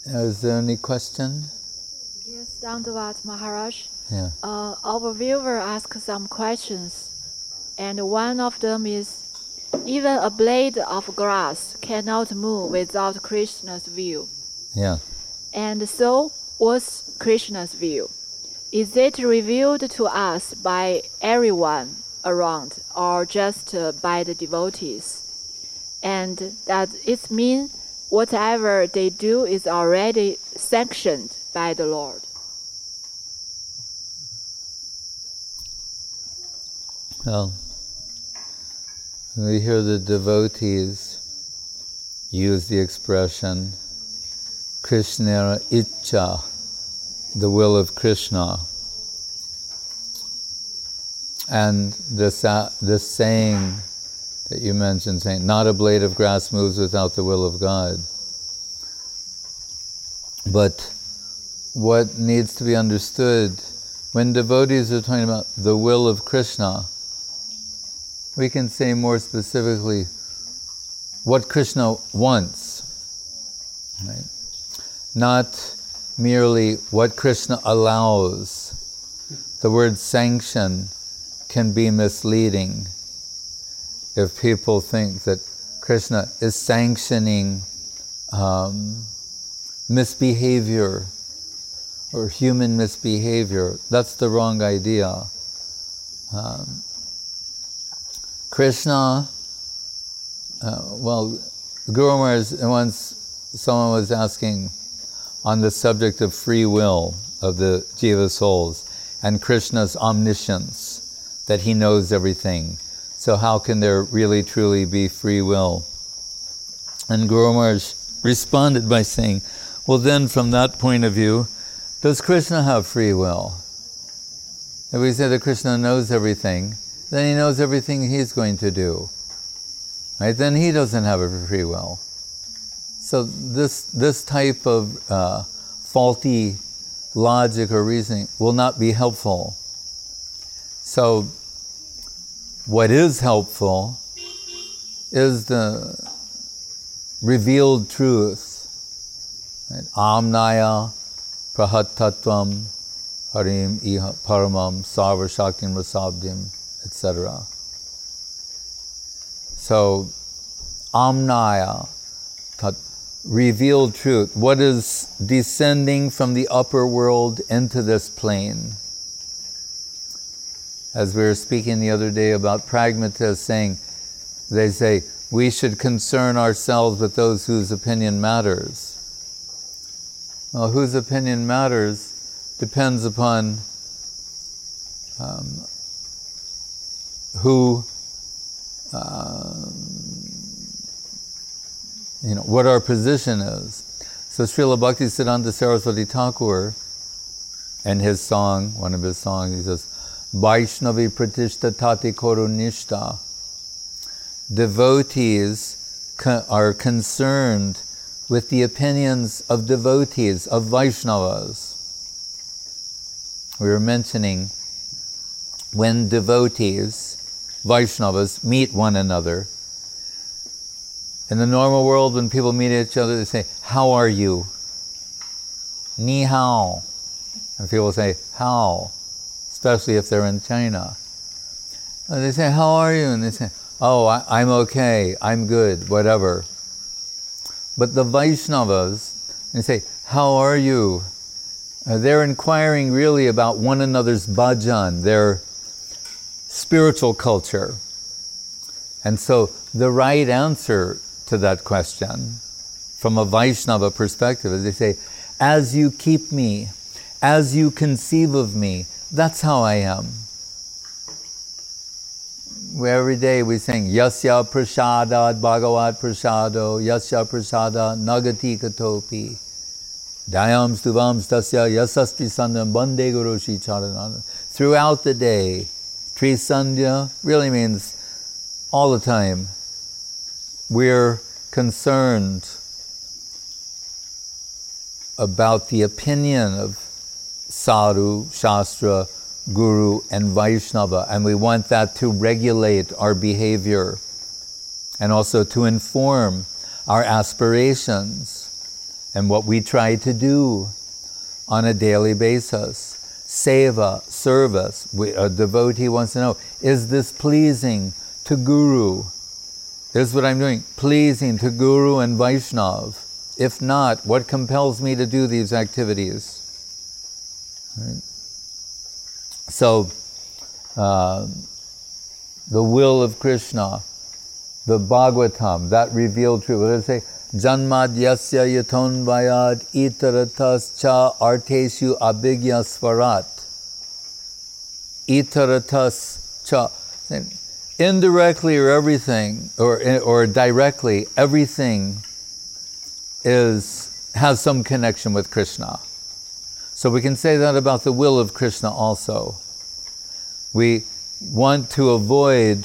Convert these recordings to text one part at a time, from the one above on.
Is there any question? Yes, Dandavat Maharaj. Yeah. Our viewer asked some questions, and one of them is, even a blade of grass cannot move without Krishna's view. Yeah. And so, what's Krishna's view? Is it revealed to us by everyone around, or just by the devotees? And does it mean whatever they do is already sanctioned by the Lord? Well, we hear the devotees use the expression Krishna Ichcha, the will of Krishna. And this saying that you mentioned, saying, not a blade of grass moves without the will of God. But what needs to be understood, when devotees are talking about the will of Krishna, we can say more specifically what Krishna wants, right? Not merely what Krishna allows. The word sanction can be misleading if people think that Krishna is sanctioning misbehavior or human misbehavior. That's the wrong idea. Krishna, Guru Maharaj, once someone was asking on the subject of free will of the Jiva souls and Krishna's omniscience, that he knows everything. So how can there really truly be free will? And Guru Maharaj responded by saying, well then from that point of view, does Krishna have free will? If we say that Krishna knows everything, then he knows everything he's going to do. Right? Then he doesn't have a free will. So this type of faulty logic or reasoning will not be helpful. So what is helpful is the revealed truth. Right? Amnaya prahatatvam harim iha paramam sarva shaktim rasabdim, etc. So amnaya, revealed truth, what is descending from the upper world into this plane. As we were speaking the other day about pragmatists saying, they say, we should concern ourselves with those whose opinion matters. Well, whose opinion matters depends upon what our position is. So Srila Bhaktisiddhanta Saraswati Thakur, in his song, one of his songs, he says, Vaishnavi Pratishta Tati Korunishta. Devotees are concerned with the opinions of devotees, of Vaishnavas. We were mentioning when devotees, Vaishnavas, meet one another. In the normal world, when people meet each other, they say, how are you? Ni hao. And people say, how? Especially if they're in China. And they say, how are you? And they say, oh, I'm okay, I'm good, whatever. But the Vaishnavas, they say, how are you? They're inquiring really about one another's bhajan, their spiritual culture. And so the right answer to that question, from a Vaishnava perspective, is they say, as you keep me, as you conceive of me, that's how I am. Every day we sing, Yasya Prasada Bhagavat Prasado, Yasya Prasada Nagati Katopi, Dayam Stuvam Stasya Yasastri Sandham Bande Guru Shri Charananda. Throughout the day, Trisandhya really means all the time. We're concerned about the opinion of Sadhu, Shastra, Guru, and Vaishnava, and we want that to regulate our behavior and also to inform our aspirations. and what we try to do on a daily basis. Seva, service. A devotee wants to know, is this pleasing to Guru? Is what I'm doing pleasing to Guru and Vaishnav? If not, what compels me to do these activities? Right? So, the will of Krishna, the Bhagavatam, that revealed truth. What does it say? Janmad yasya yaton vayad itaratas cha arteshu abhigya svarat. Itaratas cha. Indirectly or everything, or directly, everything has some connection with Krishna. So we can say that about the will of Krishna also. We want to avoid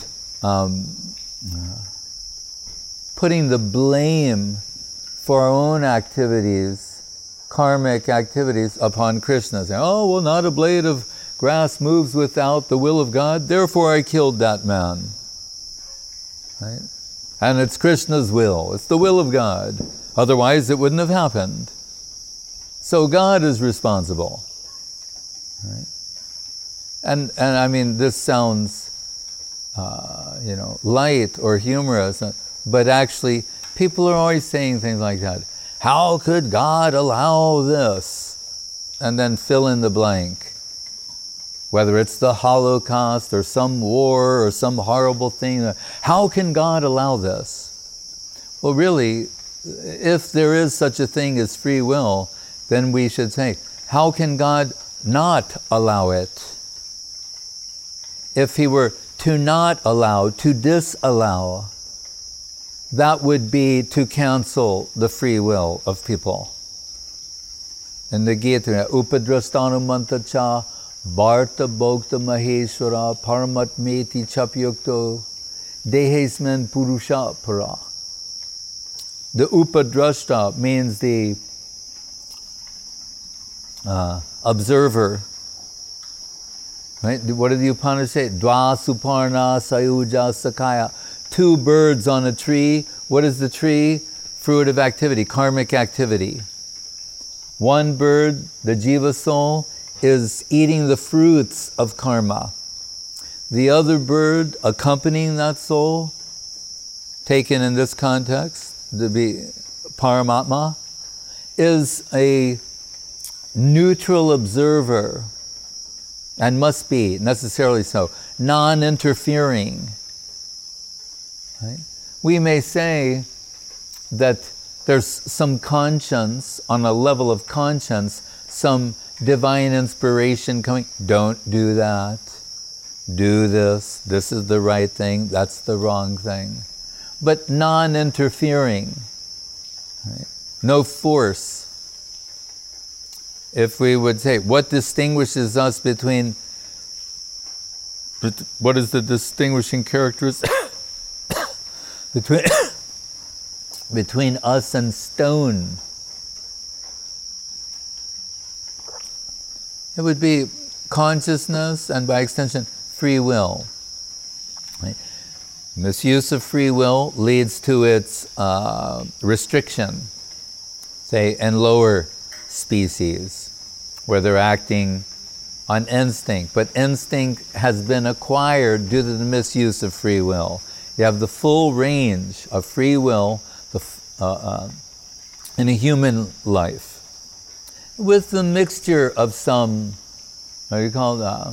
putting the blame for our own activities, karmic activities, upon Krishna. Saying, oh, well, not a blade of grass moves without the will of God, therefore I killed that man. Right? And it's Krishna's will, it's the will of God. Otherwise it wouldn't have happened. So God is responsible. Right? And I mean, this sounds, light or humorous, but actually, people are always saying things like that. How could God allow this? And then fill in the blank. Whether it's the Holocaust or some war or some horrible thing. How can God allow this? Well, really, if there is such a thing as free will, then we should say, how can God not allow it? If he were to not allow, to disallow, that would be to cancel the free will of people. In the Gita, Upadrastanumanta cha Bharta Bhokta Maheshwara Paramatmeti Chapyukto Dehesmen Purusha Para. The Upadrashta means the observer. Right? What did the Upanishad say? Dva Suparna Sayuja Sakaya. Two birds on a tree. What is the tree? Fruit of activity, karmic activity. One bird, the Jiva soul, is eating the fruits of karma. The other bird accompanying that soul, taken in this context, to be Paramatma, is a neutral observer, and must be necessarily so, non-interfering. Right? We may say that there's some conscience, on a level of conscience, some divine inspiration coming. Don't do that. Do this. This is the right thing. That's the wrong thing. But non-interfering. Right? No force. If we would say, what distinguishes us between, what is the distinguishing characteristic between us and stone? It would be consciousness and, by extension, free will. Right? Misuse of free will leads to its restriction, say, in lower species, where they're acting on instinct. But instinct has been acquired due to the misuse of free will. You have the full range of free will in a human life, with the mixture of some, what do you call that?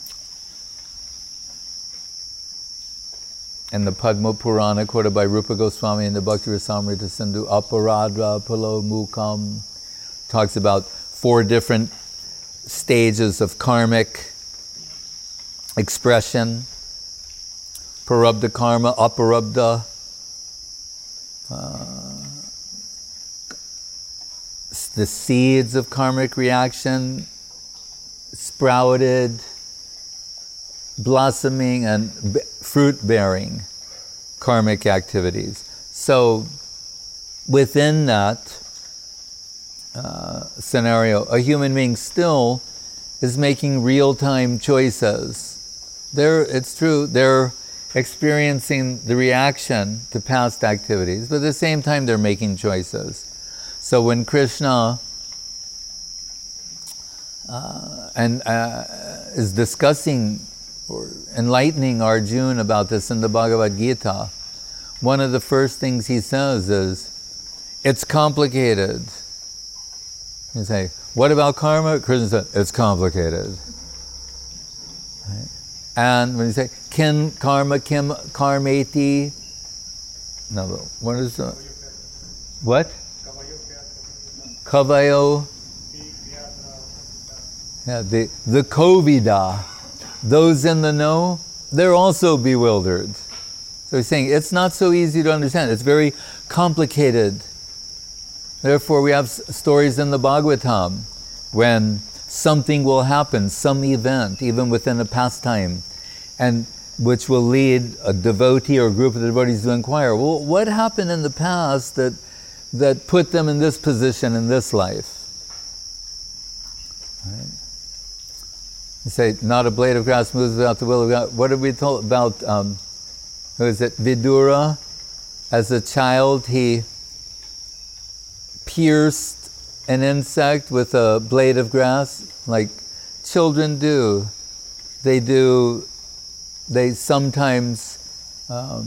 In the Padma Purana, quoted by Rupa Goswami in the Bhakti Rasamrita Sindhu, Aparadra Palo Mukam, talks about 4 different stages of karmic expression. Parabdha karma, aparabdha, the seeds of karmic reaction, sprouted, blossoming, and fruit-bearing karmic activities. So within that scenario, a human being still is making real-time choices. It's true, they're experiencing the reaction to past activities, but at the same time they're making choices. So when Krishna is discussing or enlightening Arjuna about this in the Bhagavad Gita, one of the first things he says is, it's complicated. You say, what about karma? Krishna says, it's complicated. Right? And when you say, kim karmeti, no, what is that? What? Kavayo. Yeah, the Kovida, those in the know, they're also bewildered. So he's saying it's not so easy to understand. It's very complicated. Therefore, we have stories in the Bhagavatam when something will happen, some event, even within a pastime, and which will lead a devotee or a group of devotees to inquire, well, what happened in the past that put them in this position in this life? Right? You say, not a blade of grass moves without the will of God. What have we told about, who is it, Vidura? As a child, he pierced an insect with a blade of grass, like children do. They sometimes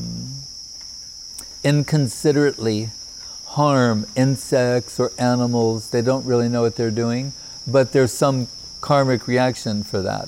inconsiderately harm insects or animals. They don't really know what they're doing, but there's some karmic reaction for that.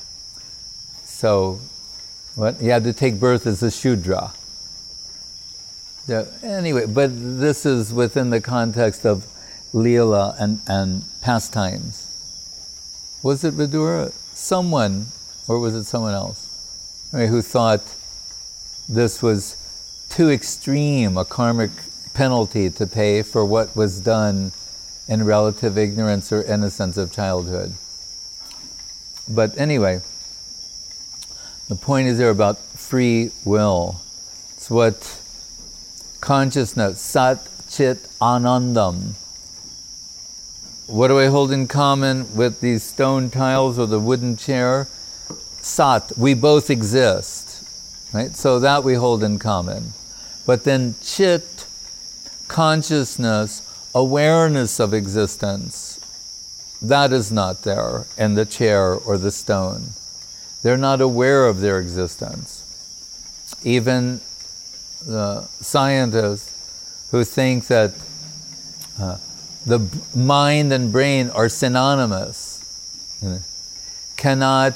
So, he had to take birth as a Shudra. Yeah, anyway, but this is within the context of Leela and pastimes. Was it Vidura? Someone, or was it someone else? Who thought this was too extreme, a karmic penalty to pay for what was done in relative ignorance or innocence of childhood. But anyway, the point is there about free will. It's what consciousness, Sat Chit Anandam. What do I hold in common with these stone tiles or the wooden chair? Sat, we both exist, right? So that we hold in common. But then Chit, consciousness, awareness of existence, that is not there in the chair or the stone. They're not aware of their existence. Even the scientists who think that the mind and brain are synonymous, cannot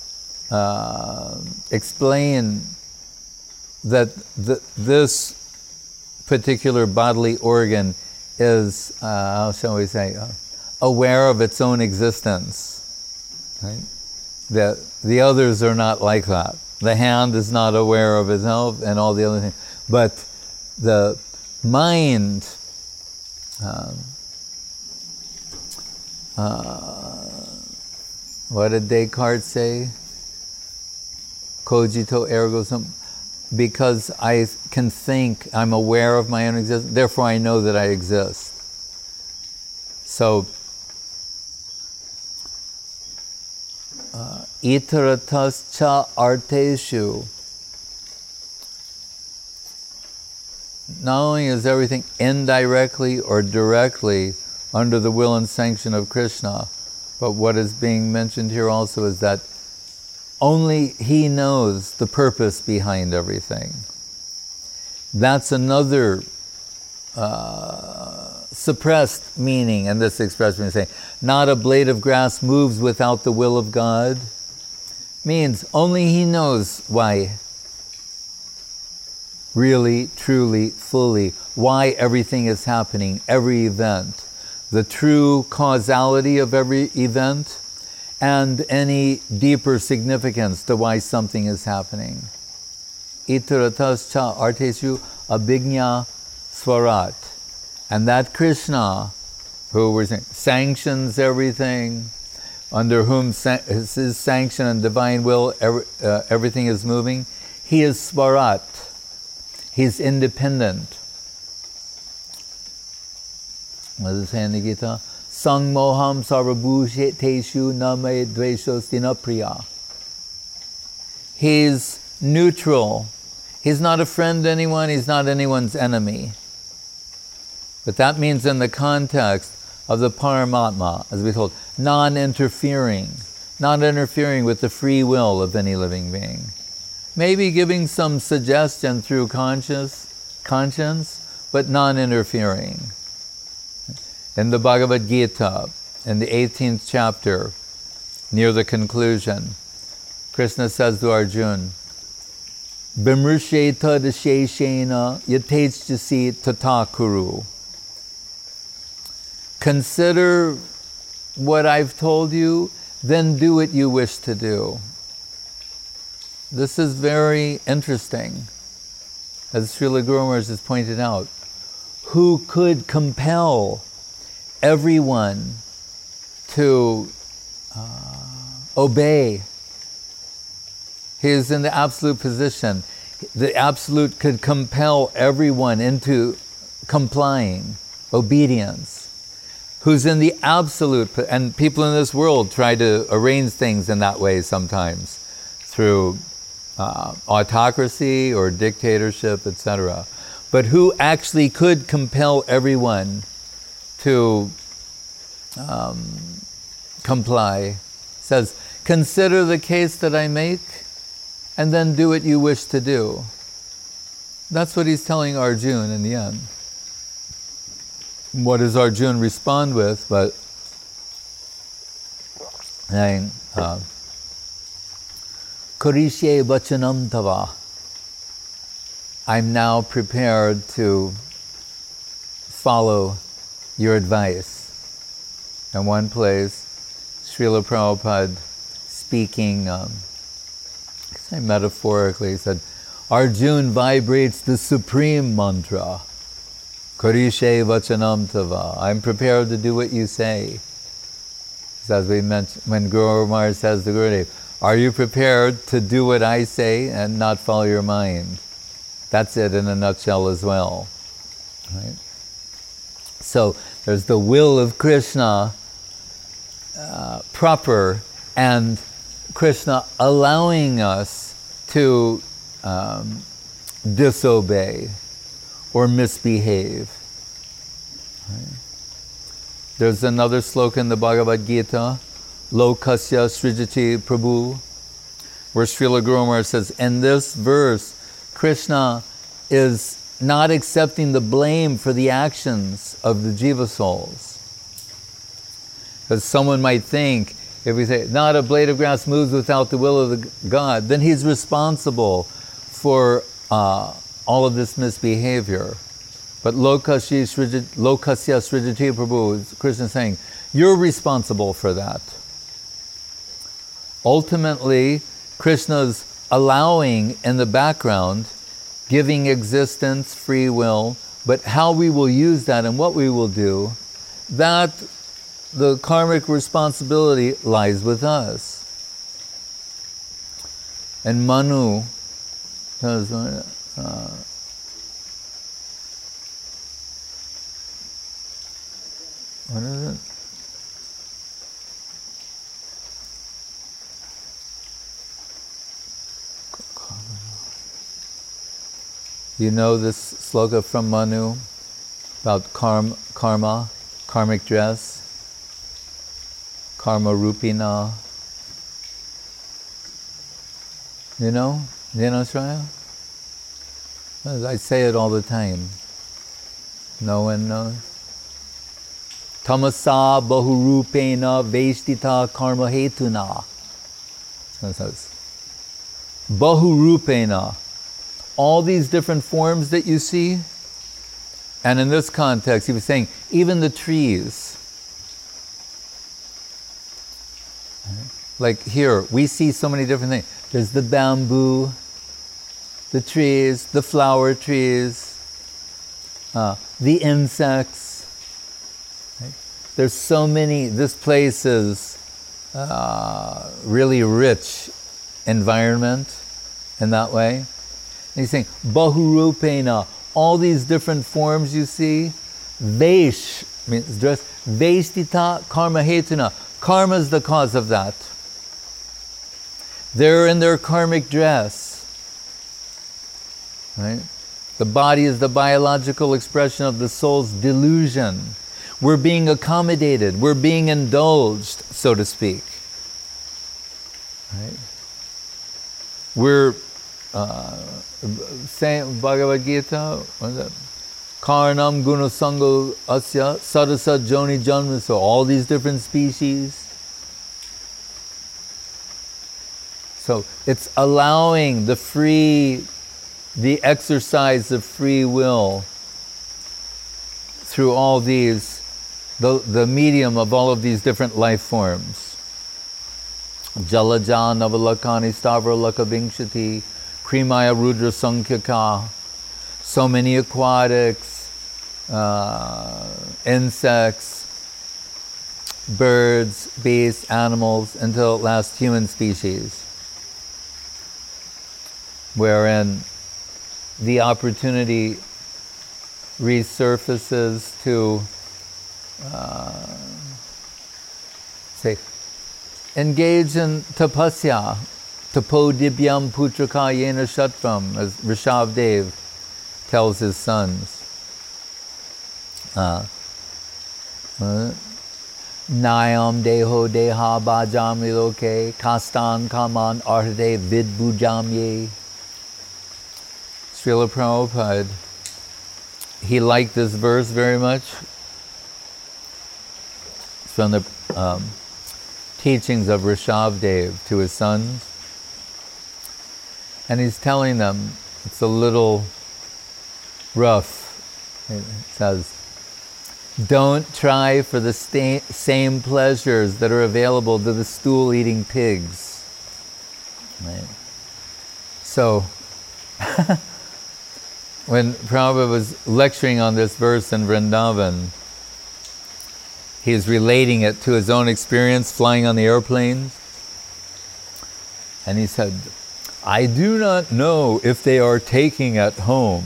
explain that this particular bodily organ is, how shall we say, aware of its own existence. Right? The others are not like that. The hand is not aware of itself and all the other things. But the mind, what did Descartes say? Cogito ergo sum. Because I can think, I'm aware of my own existence, therefore I know that I exist. So, iteratas cha arteshu. Not only is everything indirectly or directly under the will and sanction of Krishna, but what is being mentioned here also is that only He knows the purpose behind everything. That's another suppressed meaning in this expression. Saying, not a blade of grass moves without the will of God, means only He knows why, really, truly, fully, why everything is happening, every event, the true causality of every event, and any deeper significance to why something is happening. Itaratas cha artesu abhignya swarat. And that Krishna, who we're saying sanctions everything, under whom His sanction and divine will everything is moving, He is swarat. He's independent. What does it say in the Gita? Sangmoham sarvabhusheteshu name dveshostina priya. He's neutral. He's not a friend to anyone. He's not anyone's enemy. But that means in the context of the Paramatma, as we told, non-interfering with the free will of any living being. Maybe giving some suggestion through conscience, but non-interfering. In the Bhagavad Gita, in the 18th chapter, near the conclusion, Krishna says to Arjuna, Bimrsheta desheshena yatejjasi tatakuru. Consider what I've told you, then do what you wish to do. This is very interesting, as Srila Guru Maharaj has pointed out. Who could compel everyone to obey? He is in the absolute position. The absolute could compel everyone into complying, obedience. Who's in the absolute, and people in this world try to arrange things in that way sometimes, through autocracy or dictatorship, etc. But who actually could compel everyone to comply, says, consider the case that I make, and then do what you wish to do. That's what he's telling Arjuna in the end. What does Arjuna respond with? But saying, Karishe vachanam tava. I'm now prepared to follow your advice. In one place, Srila Prabhupada speaking, metaphorically, said, Arjuna vibrates the supreme mantra. Karishe vachanam tava. I'm prepared to do what you say. As we mentioned, when Guru Maharaj says to Gurudev, are you prepared to do what I say and not follow your mind? That's it in a nutshell as well. Right? So there's the will of Krishna proper, and Krishna allowing us to disobey or misbehave. Right? There's another sloka in the Bhagavad Gita, Lokasya Srijati Prabhu, where Srila Guru Maharaj says, in this verse, Krishna is not accepting the blame for the actions of the jiva souls. Because someone might think, if we say, not a blade of grass moves without the will of the God, then he's responsible for all of this misbehavior. But Lokasya Srijati Prabhu, Krishna is saying, you're responsible for that. Ultimately, Krishna's allowing in the background, giving existence, free will, but how we will use that and what we will do, that the karmic responsibility lies with us. And Manu, what is it? You know this sloka from Manu about karma, karmic dress, karma rupina. You know? You know, Shraya? I say it all the time. No one knows. Tamasa bahurupena veshtita karma hetuna. It says, bahurupena. All these different forms that you see, and in this context, he was saying, even the trees. Like here, we see so many different things. There's the bamboo, the trees, the flower trees, the insects. Right? There's so many, this place is really rich environment in that way. And he's saying, bahurupena, all these different forms you see, vesh means dress, veshtita karma hetuna. Karma is the cause of that. They're in their karmic dress. Right? The body is the biological expression of the soul's delusion. We're being accommodated. We're being indulged, so to speak. Right? We're saying Bhagavad Gita, Karnam Gunasango Asya Sadasa Joni Janma, so all these different species. So it's allowing the exercise of free will through all these, the medium of all of these different life forms. Jalaja Navalakani Stavra Lakavinkshati Krimaya Rudra Sankhyaka. So many aquatics, insects, birds, beasts, animals, until at last human species, wherein the opportunity resurfaces to say, engage in tapasya, tapo dibyam putraka yena shatvam, as Rishabdev tells his sons. Nayam deho deha bhajam loke kastan kaman arhade vidbujam ye. Srila Prabhupada, he liked this verse very much. It's from the teachings of Rishabdev to his sons. And he's telling them, it's a little rough. It says, don't try for the same pleasures that are available to the stool-eating pigs. Right? So, when Prabhupada was lecturing on this verse in Vrindavan, he was relating it to his own experience flying on the airplanes. And he said, I do not know if they are taking at home.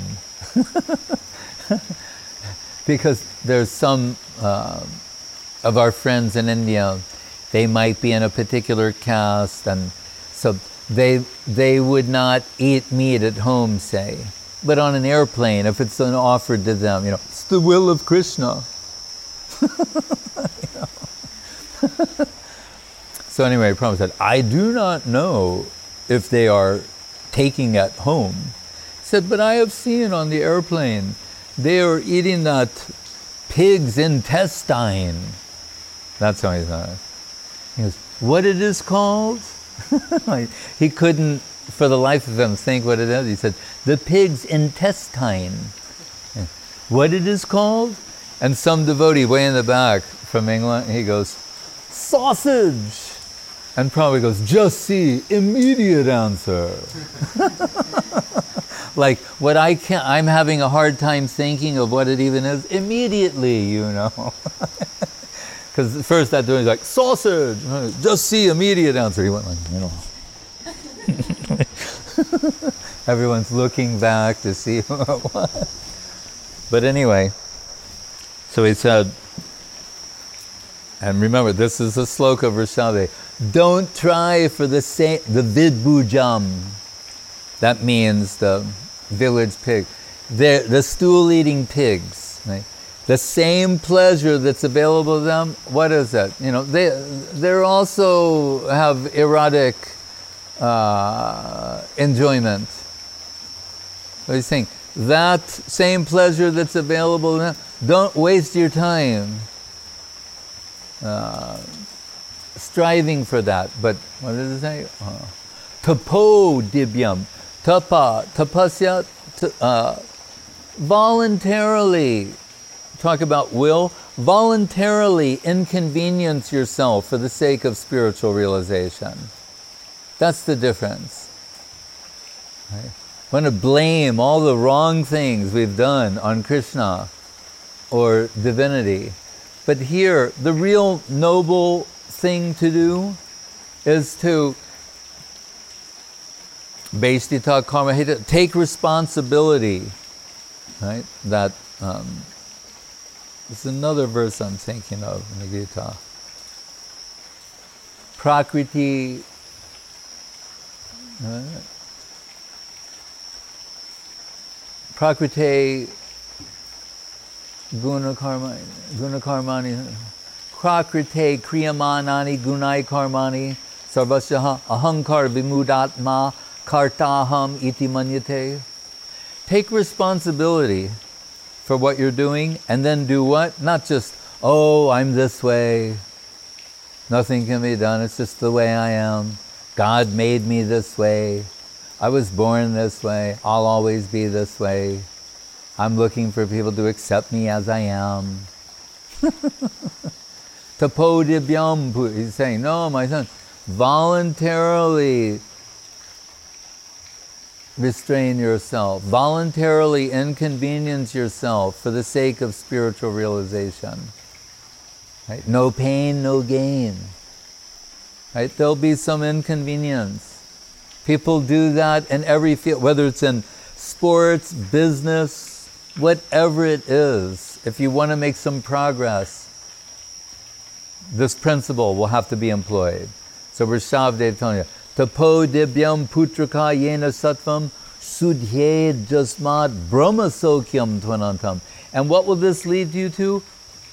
Because there's some of our friends in India, they might be in a particular caste, and so they would not eat meat at home, say. But on an airplane, if it's offered to them, it's the will of Krishna. So anyway, Prabhupada said, I do not know if they are taking at home. He said, but I have seen on the airplane, they are eating that pig's intestine. That's how he said it. He goes, what it is called? He couldn't, for the life of him, think what it is. He said, the pig's intestine. What it is called? And some devotee way in the back from England, he goes, sausage. And Prabhupada goes, just see, immediate answer. Like what I'm having a hard time thinking of what it even is immediately, Because first that dude was like, sausage, just see, immediate answer. He went like, Everyone's looking back to see what. But anyway, so he said, and remember, this is a sloka of Rishabdev. Don't try for the vidbujam. That means the village pig. The stool-eating pigs. Right? The same pleasure that's available to them, what is it? They also have erotic enjoyment. What he's saying, that same pleasure that's available to them, don't waste your time striving for that. But what does it say? Tapo dibyam. Tapasya, voluntarily, talk about will, voluntarily inconvenience yourself for the sake of spiritual realization. That's the difference. Right? We want to blame all the wrong things we've done on Krishna or divinity. But here, the real noble thing to do is to Vaishtita karma hita, take responsibility. Right? That this is another verse I'm thinking of in the Gita. Prakriti. Prakrite gunakarmani Prakrite kriyamanani gunai karmani sarvasya ahankar vimudatma kartaham iti manyate. Take responsibility for what you're doing, and then do what? Not just, oh, I'm this way. Nothing can be done. It's just the way I am. God made me this way. I was born this way. I'll always be this way. I'm looking for people to accept me as I am. Tapodibyam, he's saying, no, my son, voluntarily restrain yourself, voluntarily inconvenience yourself for the sake of spiritual realization. Right? No pain, no gain. Right? There'll be some inconvenience. People do that in every field, whether it's in sports, business, whatever it is. If you want to make some progress, this principle will have to be employed. So Rishabdev telling you, Tapo dibyam putraka yena sattvam sudhye jasmad brahma sokyam tvanantam. And what will this lead you to?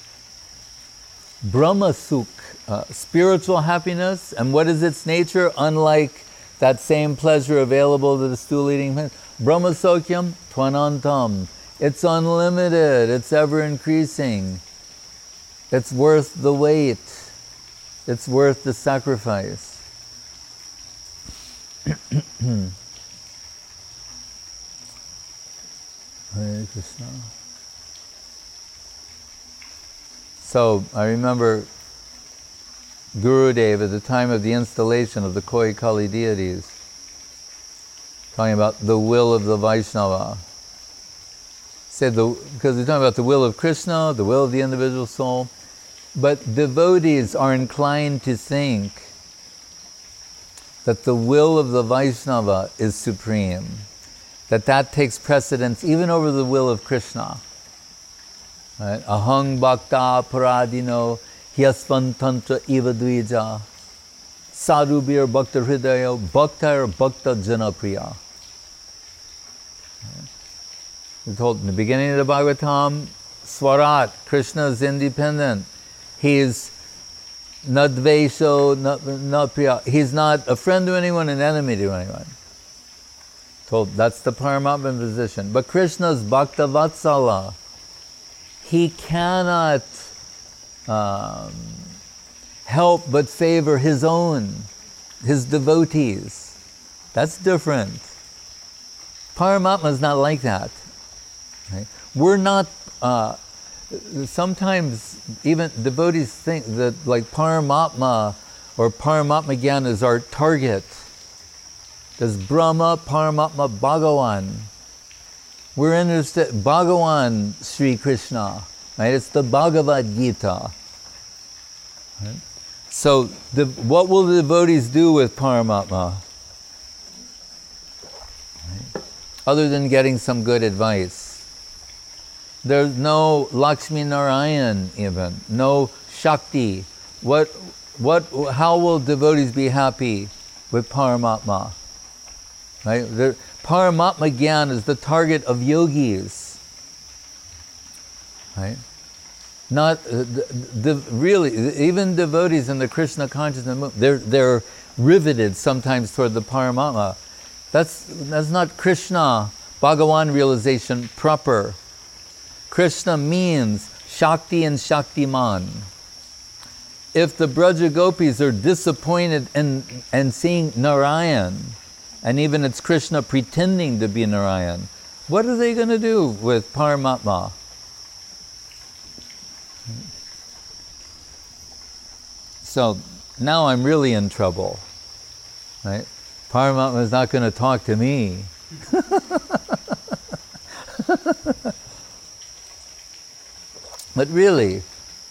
Brahma sukh, spiritual happiness. And what is its nature? Unlike that same pleasure available to the stool-eating plant. Brahma sokyam tvanantam. It's unlimited. It's ever increasing. It's worth the wait. It's worth the sacrifice. Hare Krishna. So I remember Gurudev at the time of the installation of the Koi Kali deities, talking about the will of the Vaishnava. Said because they're talking about the will of Krishna, the will of the individual soul, but devotees are inclined to think that the will of the Vaishnava is supreme, that takes precedence even over the will of Krishna. Right? Ahang bhakta paradino hyasvantantra iva dvija sarubir bhakta hridayo bhaktar bhakta janapriya. We're told in the beginning of the Bhagavatam, Swarat, Krishna is independent. He is nadvesho, not priya. He's not a friend to anyone, an enemy to anyone. Told that's the Paramatma position. But Krishna's Bhakta Vatsala. He cannot help but favor his devotees. That's different. Paramatma is not like that. Right? We're not. Sometimes even devotees think that like Paramatma or Paramatma Gyan is our target. There's Brahma, Paramatma, Bhagavan. We're interested, Bhagavan Sri Krishna, right? It's the Bhagavad Gita. Right? So what will the devotees do with Paramatma? Right? Other than getting some good advice. There's no Lakshmi Narayan even, no Shakti. How will devotees be happy with Paramatma? Right? Paramatma Gyan is the target of yogis. Right? Not really, even devotees in the Krishna consciousness movement, they're riveted sometimes toward the Paramatma. That's not Krishna, Bhagavan realization proper. Krishna means Shakti and Shaktiman. If the Braja Gopis are disappointed in seeing Narayan, and even it's Krishna pretending to be Narayan, what are they going to do with Paramatma? So now I'm really in trouble, right? Paramatma is not going to talk to me. But really,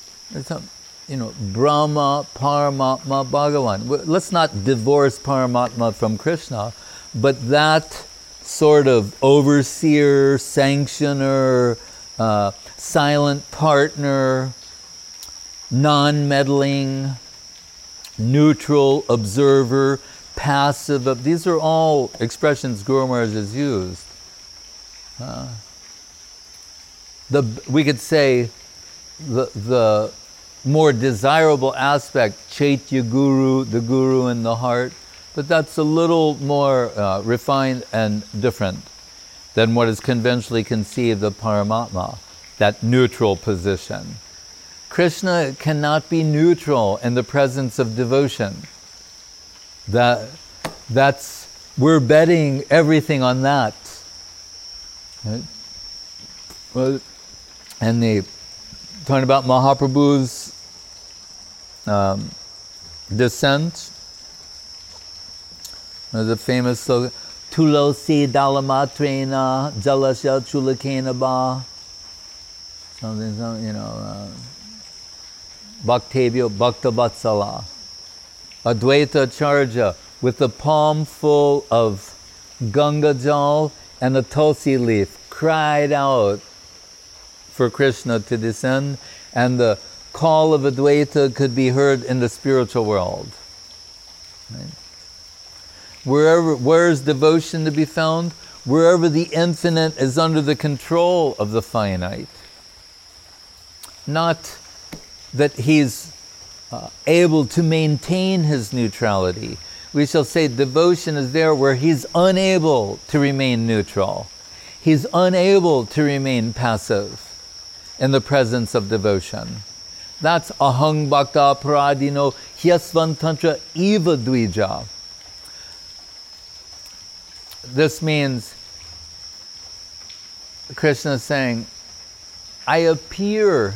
Brahma, Paramatma, Bhagavan. Let's not divorce Paramatma from Krishna, but that sort of overseer, sanctioner, silent partner, non-meddling, neutral observer, passive. These are all expressions Guru Maharaj has used. We could say the more desirable aspect, Chaitya Guru, the Guru in the heart, but that's a little more refined and different than what is conventionally conceived of Paramatma, that neutral position. Krishna cannot be neutral in the presence of devotion. We're betting everything on that. Right? Well, and talking about Mahaprabhu's descent, the famous slogan, Tulasi Dalamatrena Jalasya Chulakena Ba, something, Bhaktavya Bhakta Vatsala, Advaita Charja, with a palm full of Ganga Jal and a tulsi leaf, cried out for Krishna to descend, and the call of Advaita could be heard in the spiritual world. Right? Where is devotion to be found? Wherever the infinite is under the control of the finite. Not that he's able to maintain his neutrality. We shall say devotion is there where he's unable to remain neutral. He's unable to remain passive in the presence of devotion. That's ahang bhakta paradino hyasvantantra eva dvija. This means Krishna is saying, I appear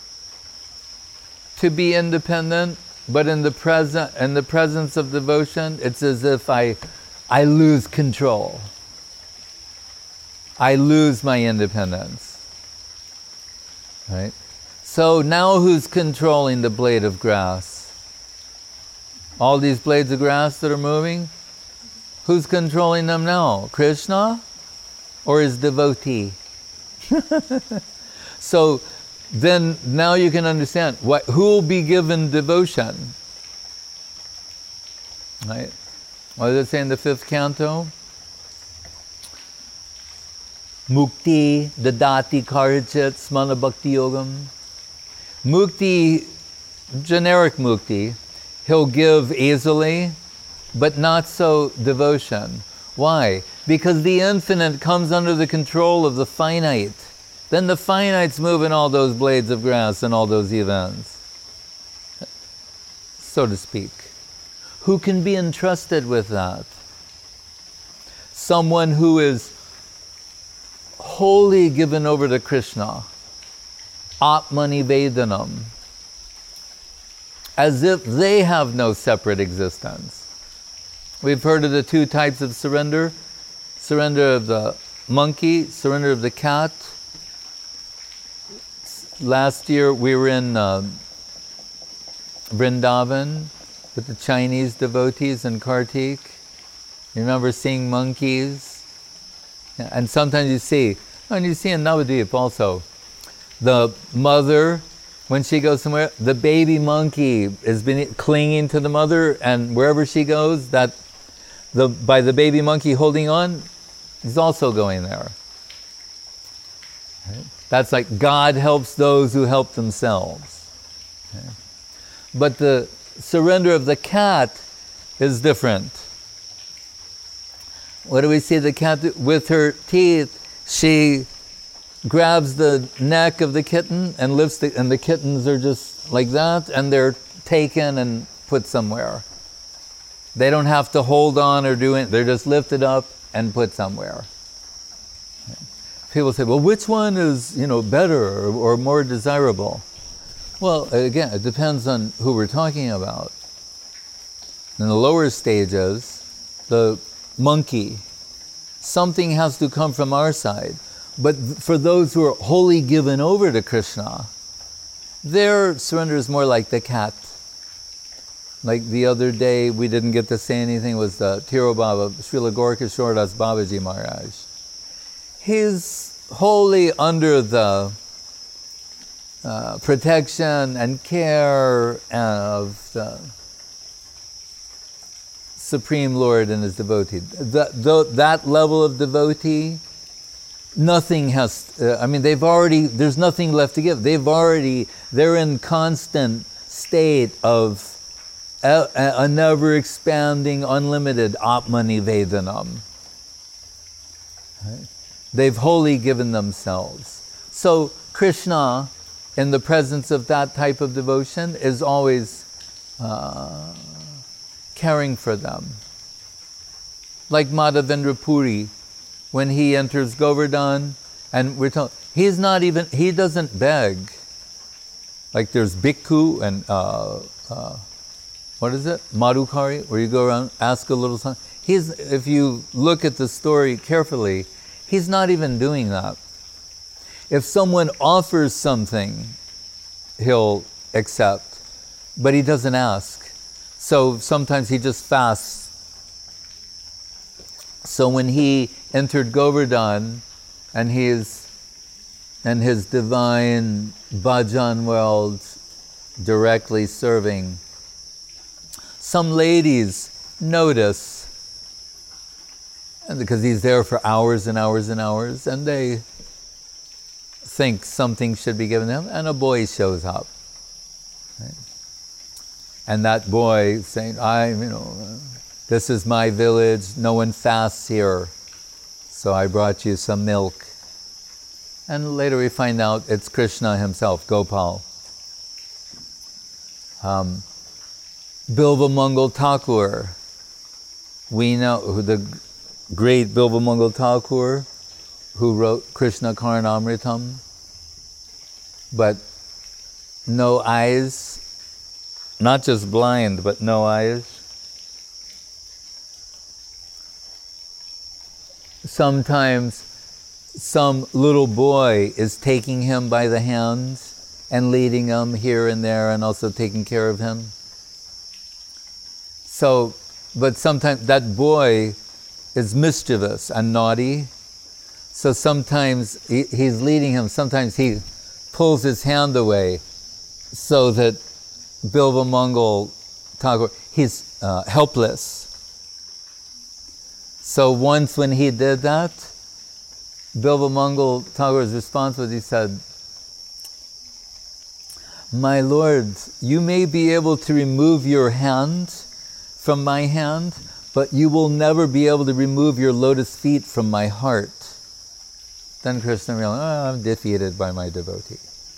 to be independent, but in the presence of devotion, it's as if I lose control. I lose my independence. Right? So now who's controlling the blade of grass? All these blades of grass that are moving, who's controlling them now? Krishna or his devotee? So then now you can understand who will be given devotion. Right? What does it say in the 5th canto? Mukti dadati karchit smana bhakti yogam. Mukti, generic mukti, he'll give easily, but not so devotion. Why? Because the infinite comes under the control of the finite. Then the finite's moving all those blades of grass and all those events, so to speak. Who can be entrusted with that? Someone who is wholly given over to Krishna, Atmani Vedanam, as if they have no separate existence. We've heard of the 2 types of surrender. Surrender of the monkey, surrender of the cat. Last year we were in Vrindavan with the Chinese devotees in Kartik. You remember seeing monkeys? And sometimes you see, and you see in Navadvip also, the mother, when she goes somewhere, the baby monkey has been clinging to the mother, and wherever she goes, by the baby monkey holding on, he's also going there. Right? That's like God helps those who help themselves. Okay? But the surrender of the cat is different. What do we see the cat do? With her teeth, she grabs the neck of the kitten and lifts and the kittens are just like that, and they're taken and put somewhere. They don't have to hold on or do it, they're just lifted up and put somewhere. People say, well, which one is, better or more desirable? Well, again, it depends on who we're talking about. In the lower stages, the monkey, something has to come from our side. But for those who are wholly given over to Krishna, their surrender is more like the cat. Like the other day, we didn't get to say anything, was the Tiro Baba, Srila Gorkishore Das Babaji Maharaj. He's wholly under the protection and care of the Supreme Lord and his devotee. That level of devotee nothing has, there's nothing left to give. They're in constant state of a never expanding, unlimited Atmani Vedanam. Right? They've wholly given themselves. So Krishna, in the presence of that type of devotion, is always caring for them. Like Madhavendra Puri, when he enters Govardhan, and we're told, he doesn't beg. Like there's Bhikkhu and, what is it? Madhukari, where you go around, ask a little something. If you look at the story carefully, he's not even doing that. If someone offers something, he'll accept, but he doesn't ask. So sometimes he just fasts. So when he entered Govardhan and his divine bhajan world directly serving, some ladies notice, and because he's there for hours and hours and hours, and they think something should be given to him, and a boy shows up. Right? And that boy saying, this is my village, no one fasts here, so I brought you some milk. And later we find out it's Krishna himself, Gopal. Bilvamangal Thakur, we know who the great Bilvamangal Thakur, who wrote Krishna Karnamritam, but no eyes, not just blind, but no eyes. Sometimes some little boy is taking him by the hands and leading him here and there and also taking care of him. So, but sometimes that boy is mischievous and naughty. So sometimes he's leading him, sometimes he pulls his hand away so that Bilvamangal Thakur, he's helpless. So once when he did that, Bilvamangal Thakur's response was, he said, "My Lord, you may be able to remove your hand from my hand, but you will never be able to remove your lotus feet from my heart." Then Krishna realized, I'm defeated by my devotee.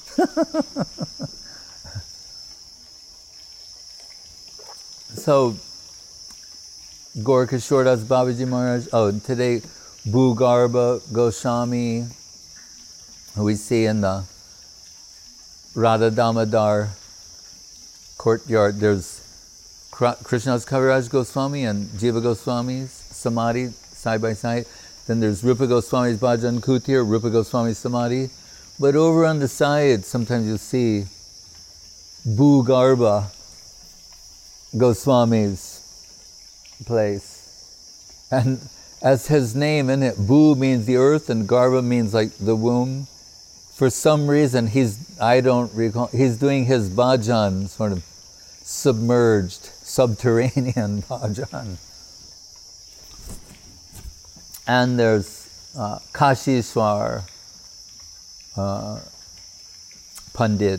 So, Gorkishore Das Babaji Maharaj, today Bhugarbha Goswami, who we see in the Radha Damodar courtyard, there's Krishna's Kaviraj Goswami and Jiva Goswami's Samadhi side by side. Then there's Rupa Goswami's Bhajan Kutir, Rupa Goswami's Samadhi. But over on the side, sometimes you'll see Bhugarbha Goswami's place. And as his name in it, Bhu means the earth and Garbha means like the womb. For some reason, he's doing his bhajan, sort of submerged, subterranean bhajan. And there's Kashishwar Pandit,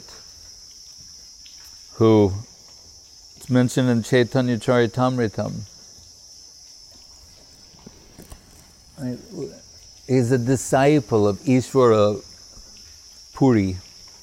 who is mentioned in Chaitanya Charitamritam. He's a disciple of Ishvara Puri.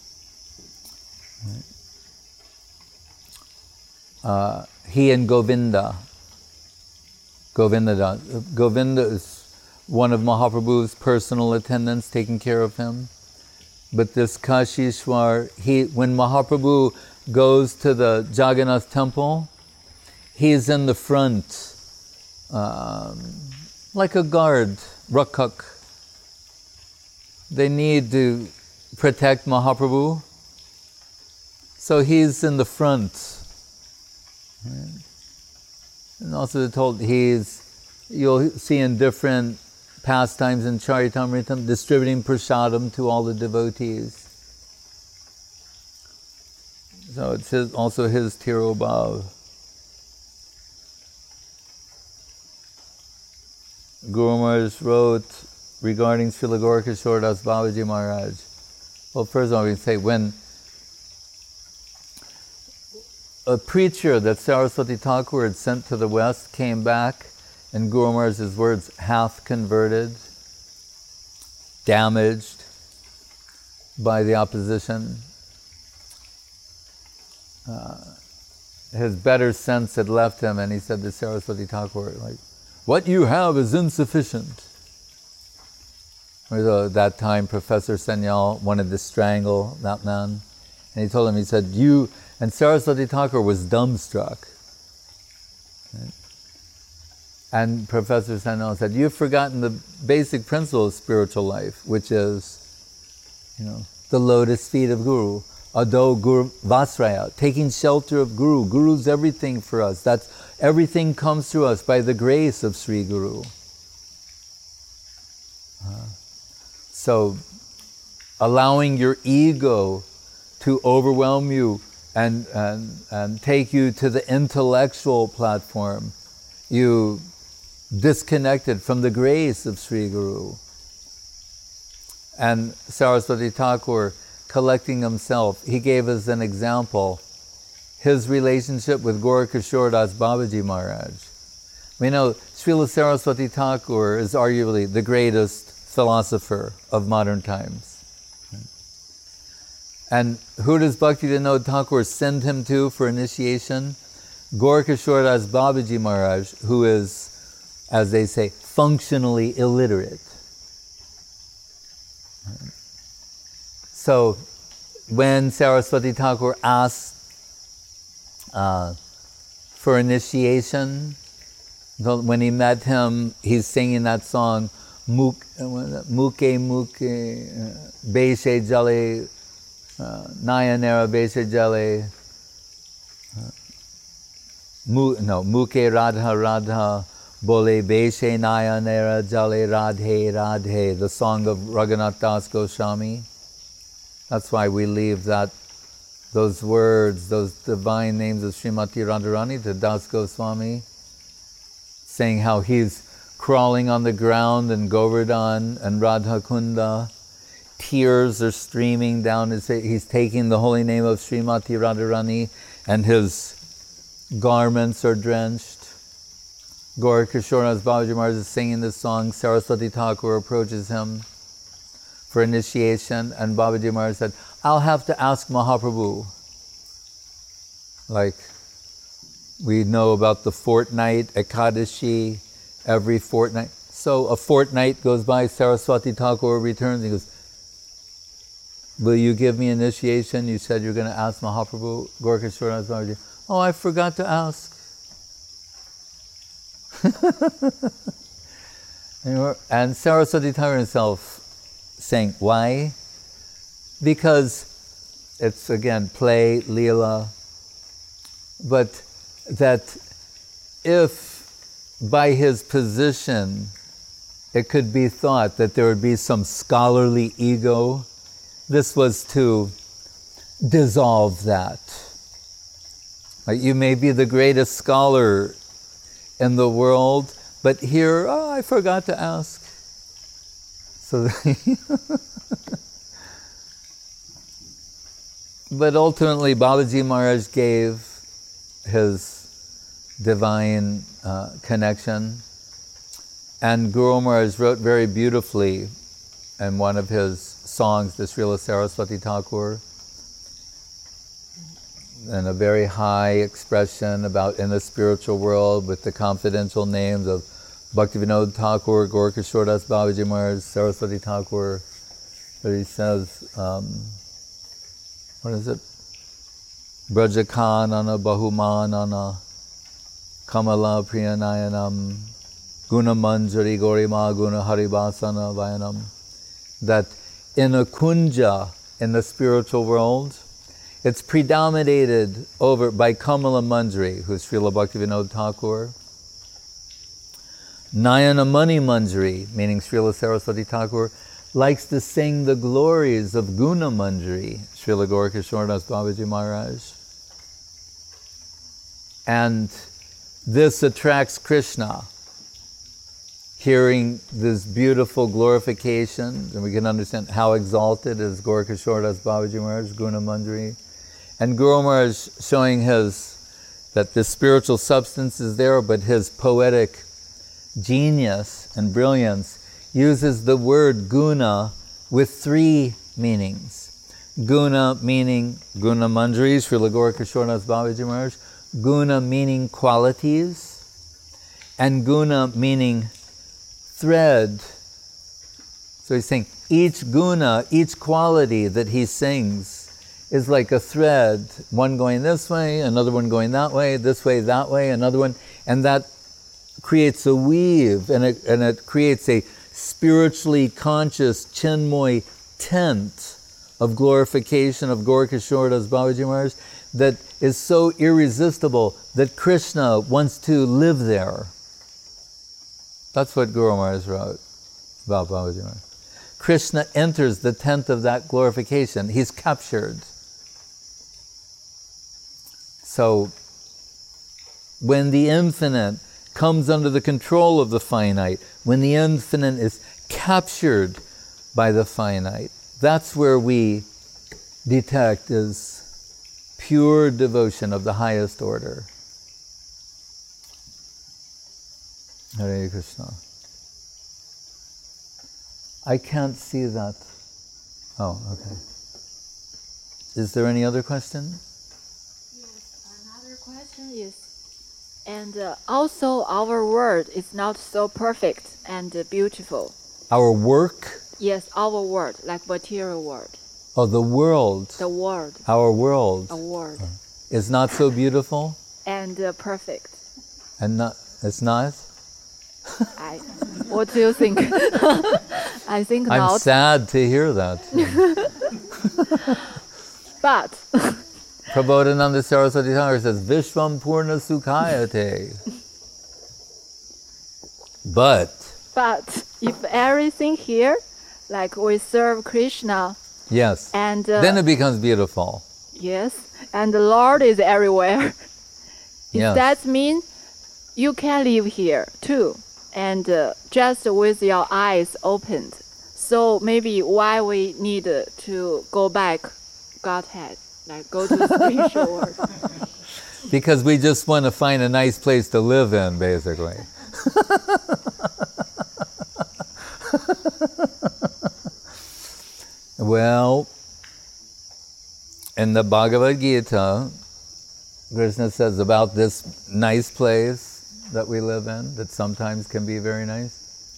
He and Govinda. Govinda is one of Mahaprabhu's personal attendants taking care of him. But this Kashishwar, when Mahaprabhu goes to the Jagannath temple, he's in the front, like a guard, Rakak. They need to protect Mahaprabhu, so he's in the front. Right? And also they're told you'll see in different pastimes in Charitamritam, distributing prasadam to all the devotees. So it's also his Tirobhav. Guru Maharaj wrote regarding Srila Gaurkishora Das Babaji Maharaj. Well, first of all, we say when a preacher that Saraswati Thakur had sent to the West came back, in Guru Maharaj's words, half converted, damaged by the opposition. His better sense had left him, and he said to Saraswati Thakur, like, "What you have is insufficient." At that time, Professor Sanyal wanted to strangle that man. And he told him, he said, "You..." And Saraswati Thakur was dumbstruck. Right? And Professor Sanyal said, "You've forgotten the basic principle of spiritual life, which is, the lotus feet of Guru. Ado Guru Vasraya, taking shelter of Guru. Guru's everything for us. That's everything comes to us by the grace of Sri Guru." So, allowing your ego to overwhelm you and take you to the intellectual platform, you disconnected from the grace of Sri Guru. And Saraswati Thakur, collecting himself, he gave us an example, his relationship with Gaurkishora Das Babaji Maharaj. We know Srila Saraswati Thakur is arguably the greatest philosopher of modern times. And who does Bhaktivinoda Thakur send him to for initiation? Gaurkishora Das Babaji Maharaj, who is, as they say, functionally illiterate. So, when Saraswati Thakur asked for initiation, when he met him, he's singing that song, Muke Beshe Jale, Nayanera Beshe Jale, Muke Radha Radha, Bole Beshe Nayanera Jale Radhe Radhe, the song of Raghunath Das Goswami. That's why we leave those words, those divine names of Srimati Radharani to Das Goswami, saying how he's crawling on the ground in Govardhan and Radha Kunda. Tears are streaming down his face. He's taking the holy name of Srimati Radharani and his garments are drenched. Gaurkishora Das Babaji Maharaj is singing this song. Saraswati Thakur approaches him for initiation, and Babaji Maharaj said, "I'll have to ask Mahaprabhu." Like we know about the fortnight, Ekadashi, every fortnight. So a fortnight goes by, Saraswati Thakur returns, and he goes, "Will you give me initiation? You said you're going to ask Mahaprabhu." Gaurkishora Das Babaji, "Oh, I forgot to ask." And Saraswati Thakur himself saying, why? Because it's again play, lila, but that if by his position it could be thought that there would be some scholarly ego, this was to dissolve that. Like, you may be the greatest scholar in the world, but here, I forgot to ask. So, but ultimately, Babaji Maharaj gave his divine connection, and Guru Maharaj wrote very beautifully in one of his songs, the Srila Saraswati Thakur, in a very high expression about in the spiritual world with the confidential names of Bhaktivinoda Thakur, Gaurkishora Das Babaji Maharaj, Saraswati Thakur, where he says, what is it? Brajakanana Bahumanana Kamala Priyanayanam Guna Manjari Gorima Guna Haribasana Vayanam. That in a kunja, in the spiritual world, it's predominated over by Kamala Manjari, who's Srila Bhaktivinoda Thakur. Nayana Mani Manjari, meaning Srila Saraswati Thakur, likes to sing the glories of Guna Manjari, Srila Gaurkishora Das Babaji Maharaj. And this attracts Krishna. hearing this beautiful glorification, and we can understand how exalted is Gaura-Kishora Babaji Maharaj, Guna Manjari. And Guru Maharaj showing that the spiritual substance is there, but his poetic genius and brilliance uses the word guna with three meanings. Guna meaning Guna Manjari, Srila Gaura-Kishora Babaji Maharaj. Guna meaning qualities, and guna meaning thread. So he's saying each guna, each quality that he sings is like a thread, one going this way, another one going that way, this way, that way, another one, and that creates a weave, and it creates a spiritually conscious Chinmoy tent of glorification of Gaura-Kishora Babaji Maharaj that is so irresistible that Krishna wants to live there. That's what Guru Maharaj wrote about Babaji Maharaj. Krishna enters the tent of that glorification. He's captured. So, when the infinite comes under the control of the finite, when the infinite is captured by the finite, that's where we detect is pure devotion of the highest order. Hare Krishna. I can't see that. Oh, okay. Is there any other question? Yes, another question is, and also our world is not so perfect and beautiful. Our work? Yes, our world, like material world. Oh, the world. The world. Our world. A world. Is not so beautiful? And perfect. And not, it's not? What do you think? I think I'm not. sad to hear that. But Prabodhananda Saraswati Thakur says, Vishvam Purna Sukhayate. But if everything here, like we serve Krishna, yes, and then it becomes beautiful. Yes, and the Lord is everywhere. Yes. That means you can live here too, and just with your eyes opened. So maybe why we need to go back Godhead, like go to the spiritual world. Because we just want to find a nice place to live in, basically. Well, in the Bhagavad Gita, Krishna says about this nice place that we live in, that sometimes can be very nice.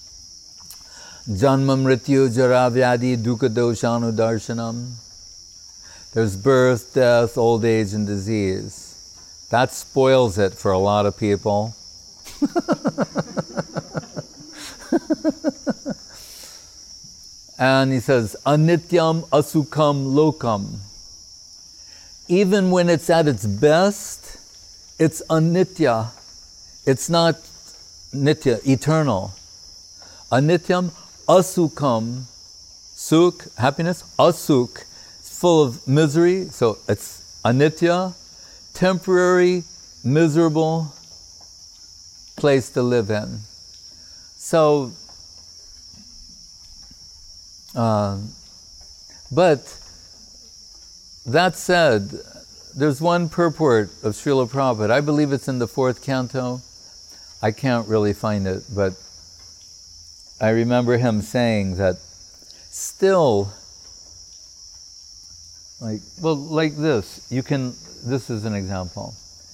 Janma mrityu jara vyadi dukkha doshanu darshanam. There's birth, death, old age, and disease. That spoils it for a lot of people. And he says, anityam asukham lokam. Even when it's at its best, it's anitya. It's not nitya, eternal. Anityam asukham, sukh, happiness, asukh, full of misery, so it's anitya, temporary, miserable place to live in. So, but that said, there's one purport of Srila Prabhupada. I believe it's in the 4th canto. I can't really find it, but I remember him saying that still, like this, this is an example.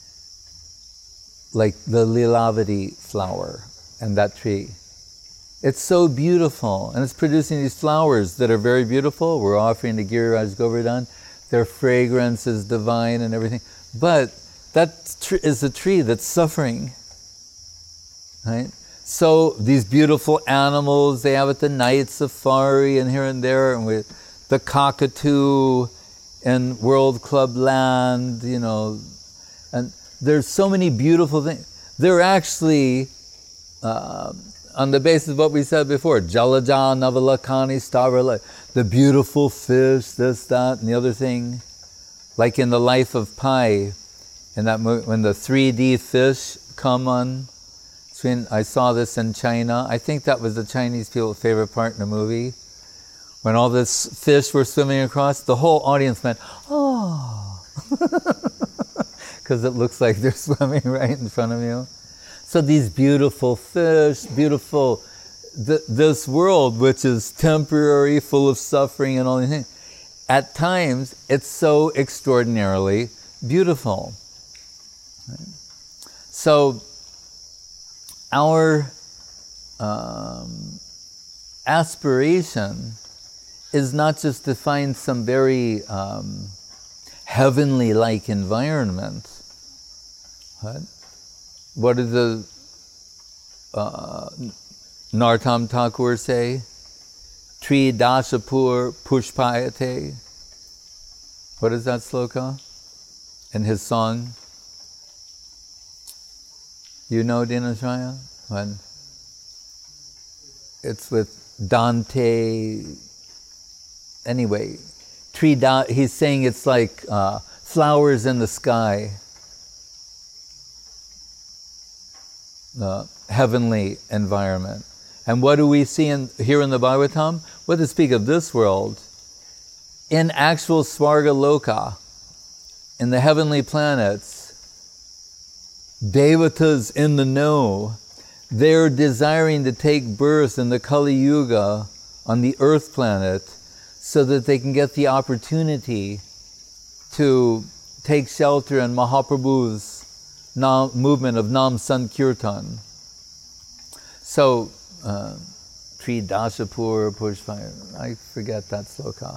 Like the Lilavati flower and that tree. It's so beautiful, and it's producing these flowers that are very beautiful. We're offering to Giriraj Govardhan. Their fragrance is divine and everything. But that is a tree that's suffering, right? So these beautiful animals, they have at the night safari and here and there, and with the cockatoo in World Club Land, and there's so many beautiful things. They're actually, on the basis of what we said before, Jalaja, Navalakani, Stavrala, the beautiful fish, this, that, and the other thing. Like in the Life of Pi, in that movie, when the 3D fish come on I saw this in China. I think that was the Chinese people's favorite part in the movie. When all this fish were swimming across, the whole audience went, oh, because it looks like they're swimming right in front of you. So these beautiful fish, beautiful, this world which is temporary, full of suffering and all these things, at times it's so extraordinarily beautiful. Right? So our aspiration is not just to find some very heavenly-like environment. Right? What did the Narottam Thakur say? Tri Dashapur Pushpayate. What is that sloka in his song? You know, Dinashraya? When it's with Dante. Anyway, he's saying it's like flowers in the sky. The heavenly environment. And what do we see here in the Bhagavatam? What to speak of this world? In actual Svarga Loka, in the heavenly planets, Devatas in the know, they're desiring to take birth in the Kali Yuga on the earth planet so that they can get the opportunity to take shelter in Mahaprabhu's movement of Nam Sankirtan. So, Tri Dashapur Pushpa, I forget that sloka.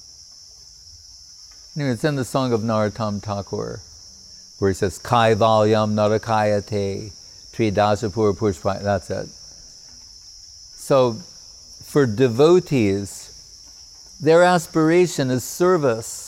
Anyway, it's in the song of Narottam Thakur, where he says, Kaivalyam Narakayate, Tri Dashapur Pushpa, that's it. So, for devotees, their aspiration is service.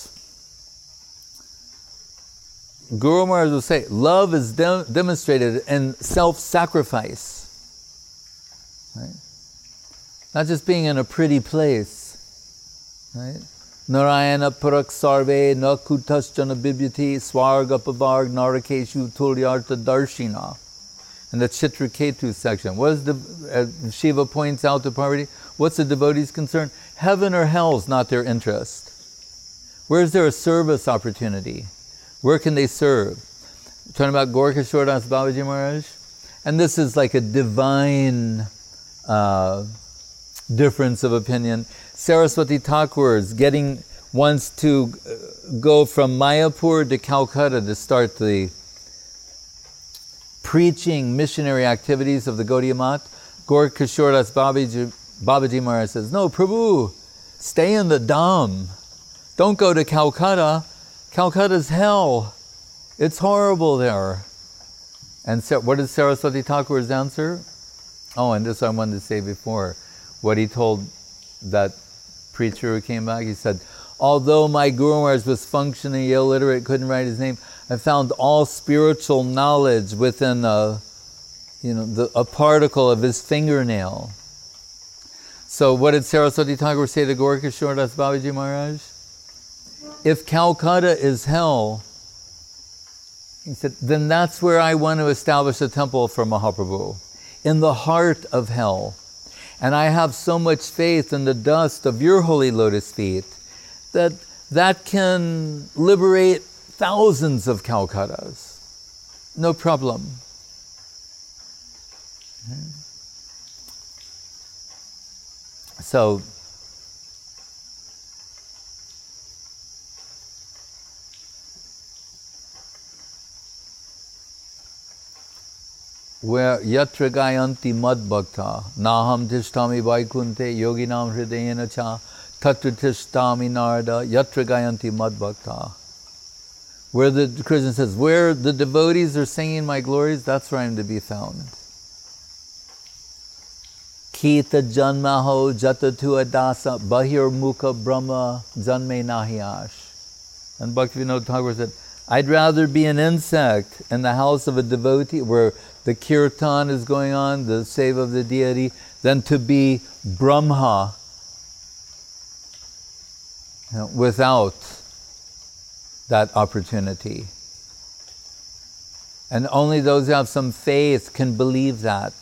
Guru Maharaj will say, love is demonstrated in self-sacrifice. Right? Not just being in a pretty place. Right? Narayana parak sarve na kutaschana bibhyati swarga pavarg narakeshu tulyarta darshina. In the Chitraketu section. What is the, Shiva points out to Parvati, what's the devotee's concern? Heaven or hell is not their interest. Where is there a service opportunity? Where can they serve? We're talking about Gaurkishore Das Babaji Maharaj. And this is like a divine difference of opinion. Saraswati Thakur wants to go from Mayapur to Calcutta to start the preaching missionary activities of the Gaudiya Math. Gaurkishore Das Babaji Maharaj says, no, Prabhu, stay in the Dham. Don't go to Calcutta. Calcutta's hell. It's horrible there. And what is Saraswati Thakur's answer? Oh, and this I wanted to say before. What he told that preacher who came back, he said, although my Guru Maharaj was functionally illiterate, couldn't write his name, I found all spiritual knowledge within a particle of his fingernail. So what did Saraswati Thakur say to Gaurkishore Das Babaji Maharaj? If Calcutta is hell, he said, then that's where I want to establish a temple for Mahaprabhu, in the heart of hell. And I have so much faith in the dust of your holy lotus feet that can liberate thousands of Calcuttas. No problem. So, where yatra gayanti mad bhakta naham tishtami vaikunte yoginam hridayena cha tatra tishtami narada yatra gayanti mad bhakta. Where the Krishna says, where the devotees are singing my glories, that's where I'm to be found. Kita janmaho jatatu adasa bahir mukha brahma janme nahiyash. And Bhaktivinoda Thakur said, I'd rather be an insect in the house of a devotee where the kirtan is going on, the seva of the deity, than to be Brahma without that opportunity. And only those who have some faith can believe that.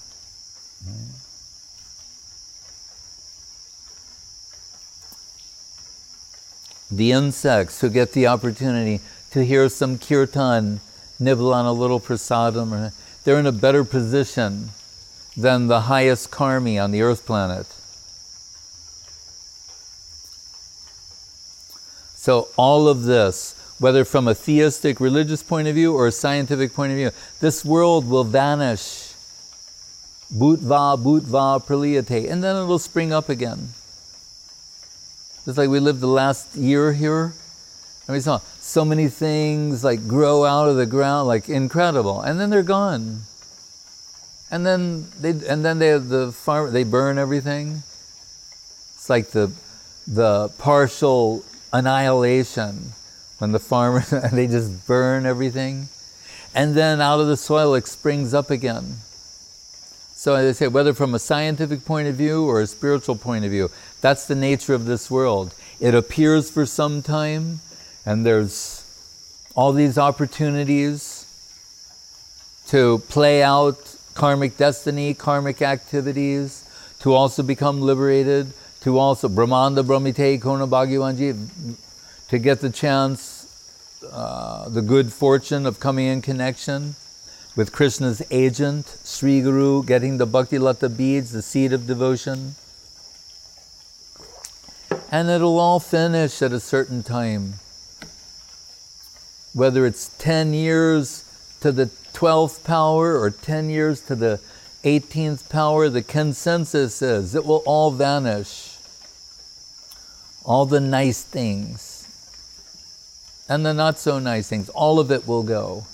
The insects who get the opportunity to hear some kirtan, nibble on a little prasadam, they're in a better position than the highest karmi on the earth planet. So all of this, whether from a theistic religious point of view or a scientific point of view, this world will vanish. Bhutva, bhutva, praliyate, and then it'll spring up again. Just like we lived the last year here, and we saw so many things like grow out of the ground, like incredible, and then they're gone. And then they burn everything. It's like the partial annihilation when the farmers they just burn everything, and then out of the soil it springs up again. So as I say, whether from a scientific point of view or a spiritual point of view, that's the nature of this world. It appears for some time, and there's all these opportunities to play out karmic destiny, karmic activities, to also become liberated, to also Brahmanda Brahmite Kona Bhagyavanji, to get the chance, the good fortune of coming in connection with Krishna's agent, Sri Guru, getting the Bhakti Lata beads, the seed of devotion. And it'll all finish at a certain time. Whether it's 10 years to the 12th power or 10 years to the 18th power, the consensus is it will all vanish. All the nice things and the not so nice things, all of it will go.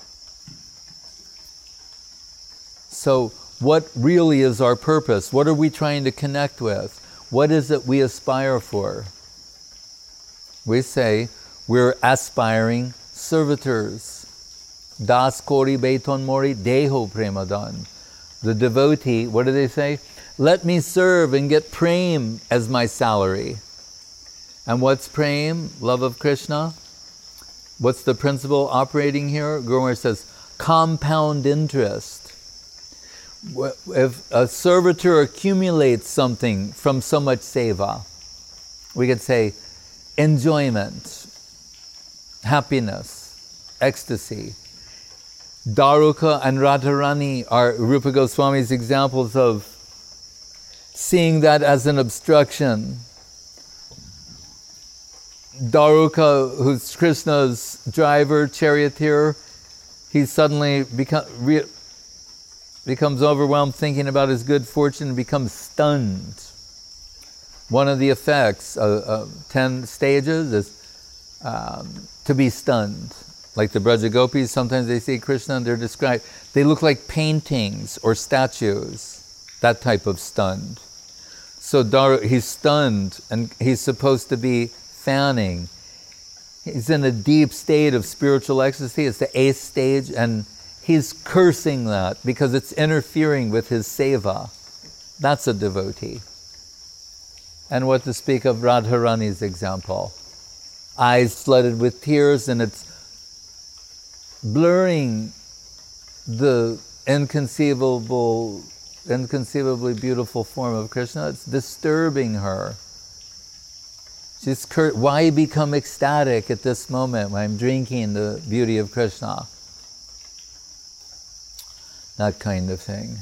So what really is our purpose? What are we trying to connect with? What is it we aspire for? We say we're aspiring servitors. Das kori beton mori deho premadan. The devotee, what do they say? Let me serve and get prem as my salary. And what's prem? Love of Krishna. What's the principle operating here? Guru Maharaj says, compound interest. If a servitor accumulates something from so much seva, we could say enjoyment, happiness, ecstasy. Daruka and Radharani are Rupa Goswami's examples of seeing that as an obstruction. Daruka, who's Krishna's driver, charioteer, he suddenly becomes overwhelmed thinking about his good fortune and becomes stunned. One of the effects of 10 stages is to be stunned. Like the Braja Gopis, sometimes they see Krishna and they're described, they look like paintings or statues, that type of stunned. So he's stunned and he's supposed to be fanning. He's in a deep state of spiritual ecstasy, it's the 8th stage, and he's cursing that because it's interfering with his seva. That's a devotee. And what to speak of Radharani's example. Eyes flooded with tears, and it's blurring the inconceivably beautiful form of Krishna. It's disturbing her. She's why become ecstatic at this moment when I'm drinking the beauty of Krishna? That kind of thing.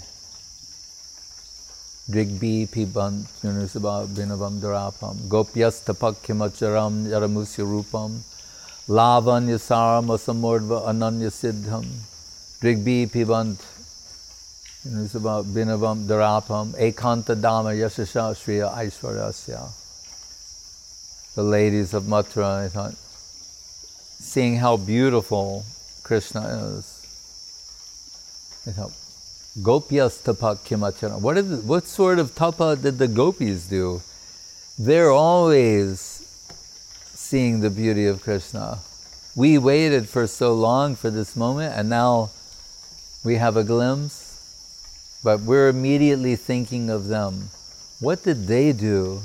Drigbi pibant yunusabha binavam darapam gopyas tapak kimacharam yaramusya rupam lavanya saram asamordva ananya siddham Drigbi pibant yunusabha binavam darapam ekanta dama yashasha shriya aishwaryasya. The ladies of Mathura, I thought, seeing how beautiful Krishna is, I thought, Gopyas tapak kimachana. What sort of tapa did the gopis do? They're always seeing the beauty of Krishna. We waited for so long for this moment, and now we have a glimpse, but we're immediately thinking of them. What did they do?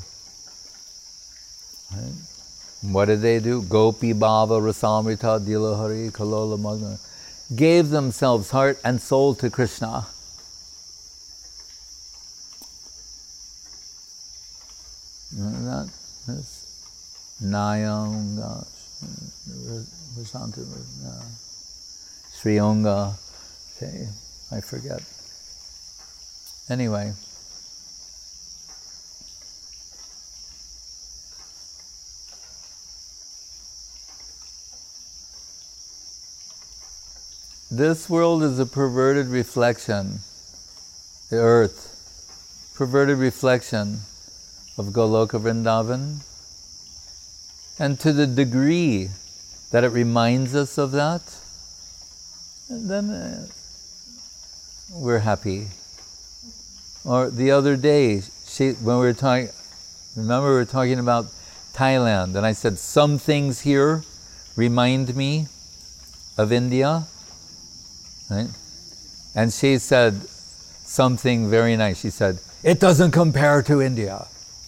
Right? What did they do? Gopi bhava rasamrita dilahari kalola magna. gave themselves heart and soul to Krishna. That is Nayanga, Sri Onga, okay, I forget. Anyway. This world is a perverted reflection, the earth, perverted reflection of Goloka Vrindavan. And to the degree that it reminds us of that, then we're happy. Or the other day, when we were talking, remember we were talking about Thailand, and I said, some things here remind me of India. Right? And she said something very nice. She said, it doesn't compare to India.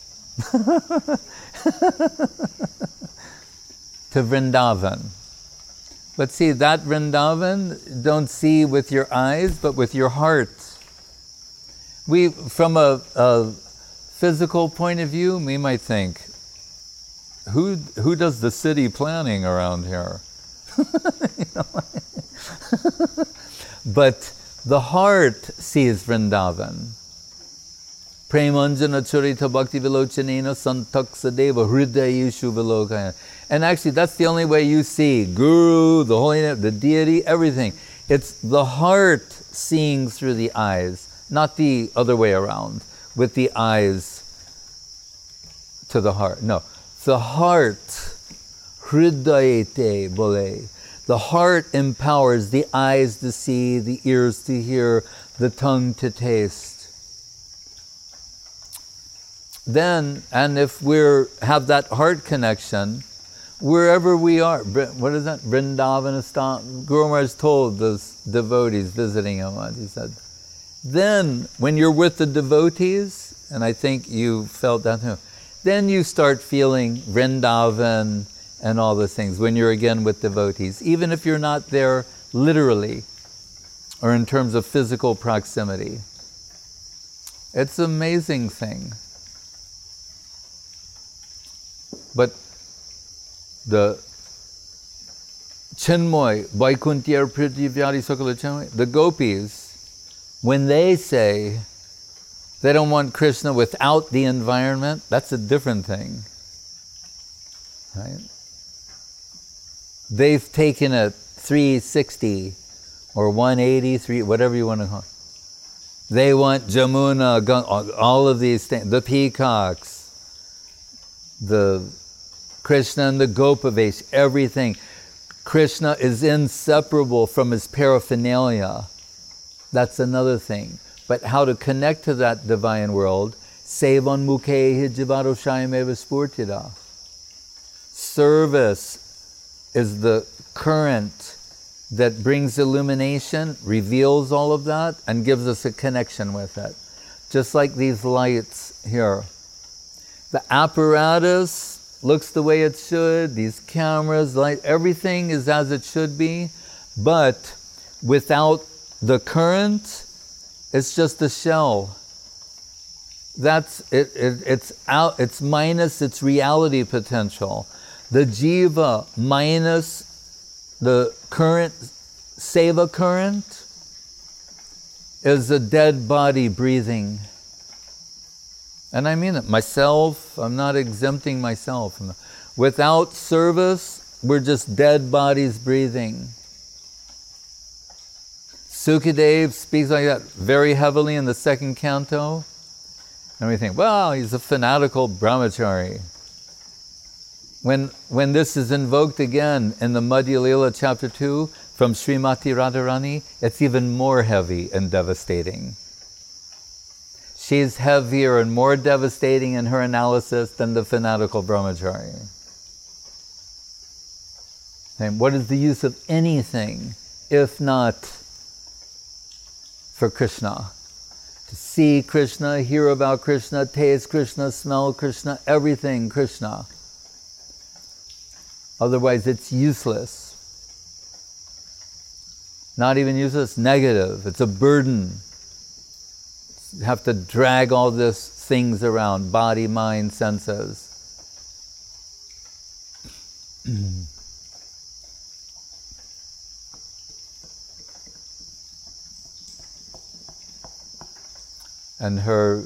To Vrindavan. But see, that Vrindavan, don't see with your eyes, but with your heart. We, from a physical point of view, we might think, who does the city planning around here? You know? But the heart sees Vrindavan. Premanjana Charita Bhakti Vilochanena Santaksadeva Hridayeshu Vilokaya. And actually, that's the only way you see Guru, the holiness, the deity, everything. It's the heart seeing through the eyes, not the other way around, with the eyes to the heart. No, the heart, Hridayete Bole. The heart empowers the eyes to see, the ears to hear, the tongue to taste. Then, and if we have that heart connection, wherever we are, what is that? Vrindavanastam. Guru Maharaj told those devotees visiting him once, he said, then when you're with the devotees, and I think you felt that too, then you start feeling Vrindavan and all those things when you're again with devotees, even if you're not there literally or in terms of physical proximity. It's an amazing thing. But the Chinmoy, Vaikuntiyar Prithvivyadi Sakala Chinmoy, the gopis, when they say they don't want Krishna without the environment, that's a different thing. Right? They've taken it 360 or 180, whatever you want to call it. They want Jamuna, all of these things, the peacocks, the Krishna and the Gopavesh, everything. Krishna is inseparable from his paraphernalia. That's another thing. But how to connect to that divine world, Sevan Mukhe Hijivaro Shayameva Spurtida. Service is the current that brings illumination, reveals all of that, and gives us a connection with it. Just like these lights here. The apparatus looks the way it should, these cameras, light, everything is as it should be, but without the current, it's just a shell. That's it, it's out, it's minus its reality potential. The jiva minus the current, seva current, is a dead body breathing. And I mean it, myself, I'm not exempting myself. Without service, we're just dead bodies breathing. Sukadev speaks like that very heavily in the second canto. And we think, well, he's a fanatical brahmachari. When this is invoked again in the Madhya Lila chapter 2 from Srimati Radharani, it's even more heavy and devastating. She's heavier and more devastating in her analysis than the fanatical brahmachari. And what is the use of anything if not for Krishna? To see Krishna, hear about Krishna, taste Krishna, smell Krishna, everything Krishna. Otherwise it's useless. Not even useless, negative. It's a burden. You have to drag all these things around, body, mind, senses. And her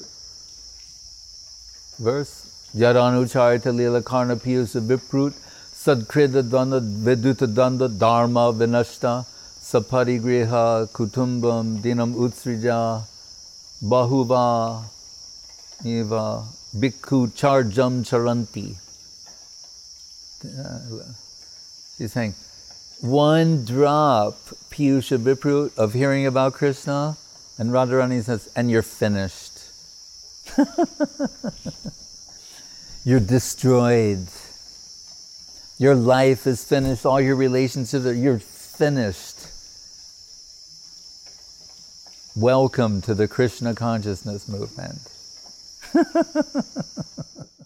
verse, Yadanucharita lila karna piyusa viprut sadkrida danda viduta danda dharma vinashta saparigriha kutumbam dinam utsrija bahuva eva bhikkhu charjam charanti. She's saying, one drop piyusha viprut of hearing about Krishna, and Radharani says, and you're finished. You're destroyed. Your life is finished. All your relationships you're finished. Welcome to the Krishna consciousness movement.